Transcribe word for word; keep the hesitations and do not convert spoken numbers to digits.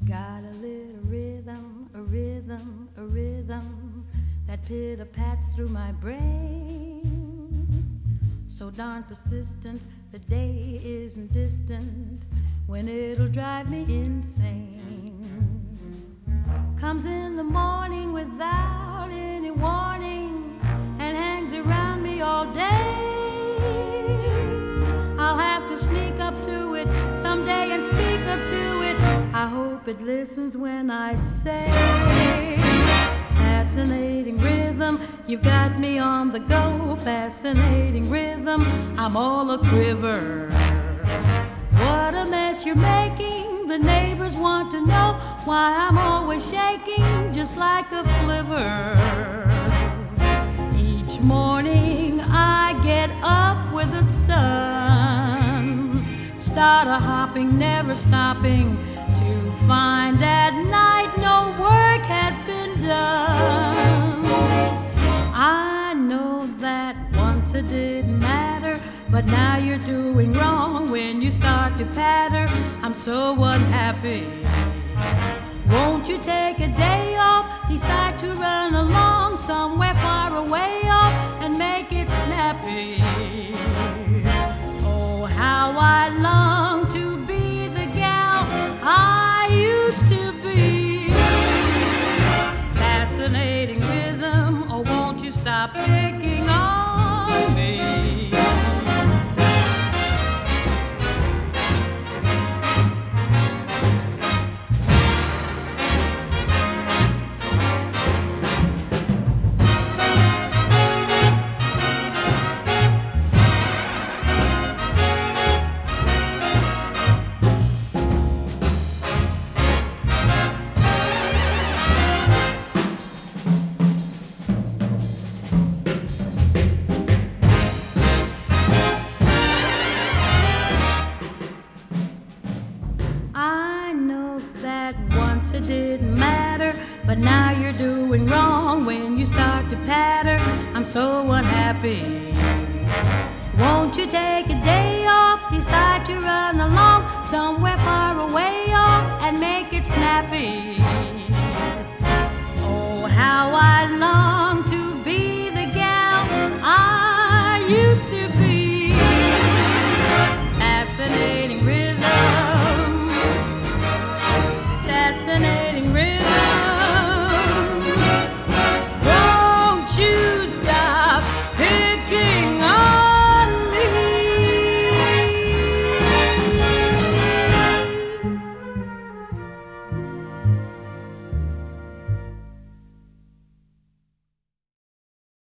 Got a little rhythm, a rhythm, a rhythm that pitter-pats through my brain. So darn persistent, the day isn't distant when it'll drive me insane. Comes in the morning without any warning and hangs around me all day. I'll have to sneak up to it someday and speak up to it. I hope it listens when I say, fascinating rhythm, you've got me on the go. Fascinating rhythm, I'm all a quiver. What a mess you're making, the neighbors want to know why I'm always shaking just like a flivver. Each morning I get up with the sun, start a hopping, never stopping, to find at night no work has been done. I know that once it didn't matter, but now you're doing wrong when you start to patter. I'm so unhappy. Won't you take a day off, decide to run along somewhere far away off and make it snappy? Oh, how I long to be the gal I used to be. Fascinating rhythm, oh won't you stop picking on me? Once it didn't matter, but now you're doing wrong when you start to patter. I'm so unhappy. Won't you take a day off, decide to run along somewhere far away off and make it snappy?